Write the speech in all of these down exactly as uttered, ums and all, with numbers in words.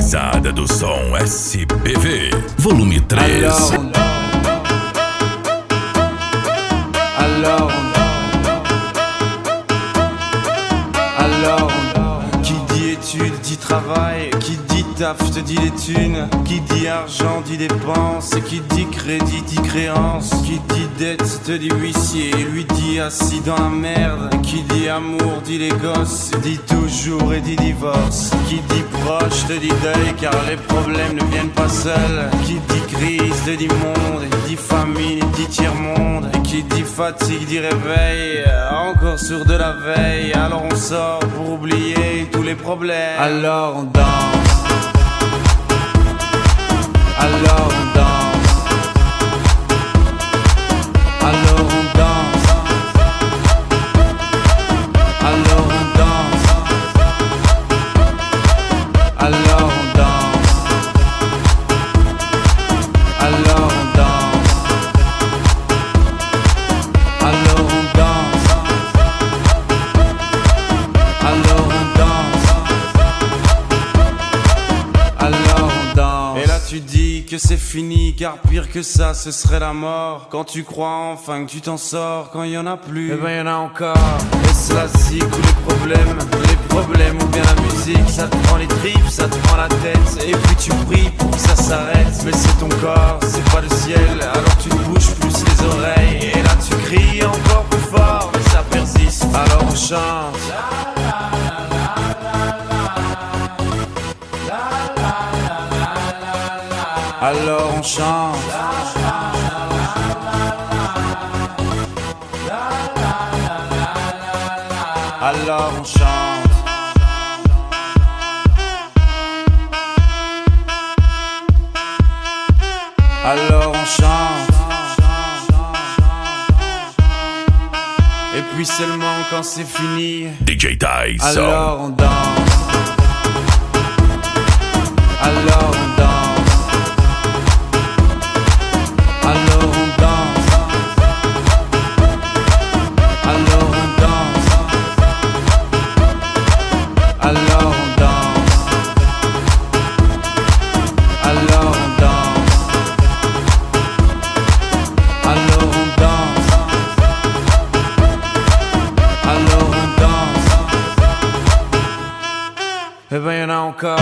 pesada do som S P V, volume três. Alors, alors, alors, qui dit études dit travail, qui dit taf te dit les thunes, qui dit argent dit dépense, qui dit crédit dit créance, qui dit dette te dit huissier, lui dit assis dans la merde, qui dit amour dit les gosses, dit toujours et dit divorce, qui dit proche te dit deuil car les problèmes ne viennent pas seuls, qui dit crise te dit monde, dit famine dit tiers-monde, et qui dit fatigue dit réveil, encore sur de la veille, alors on sort pour oublier tous les problèmes, alors on danse. Alors on danse, alors on danse, alors on danse, alors on danse, alors on danse, alors on danse, alors on danse, alors on danse. Et là tu dis que c'est fini, car pire que ça ce serait la mort. Quand tu crois enfin que tu t'en sors, quand il y en a plus, eh ben y en a encore. Et cela zik ou les problèmes, les problèmes ou bien la musique, ça te prend les tripes, ça te prend la tête, et puis tu pries pour que ça s'arrête. Mais c'est ton corps, c'est pas le ciel, alors tu te bouges plus les oreilles, et là tu cries encore plus fort, mais ça persiste, alors on chante. Alors on chante. Alors on chante. Alors on chante. Et puis seulement quand c'est fini, D J Tyson. alors on danse. Alors on danse. Alors on danse, alors on danse, alors on danse, alors on danse, alors on danse, alors on danse. Eh ben y'en a encore.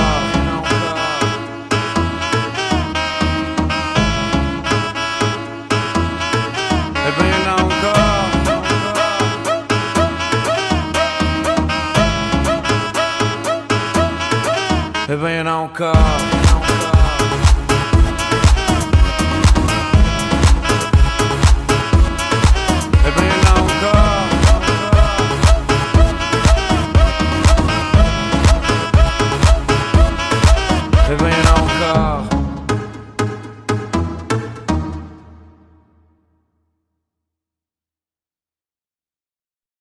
Eh ben y'en a encore.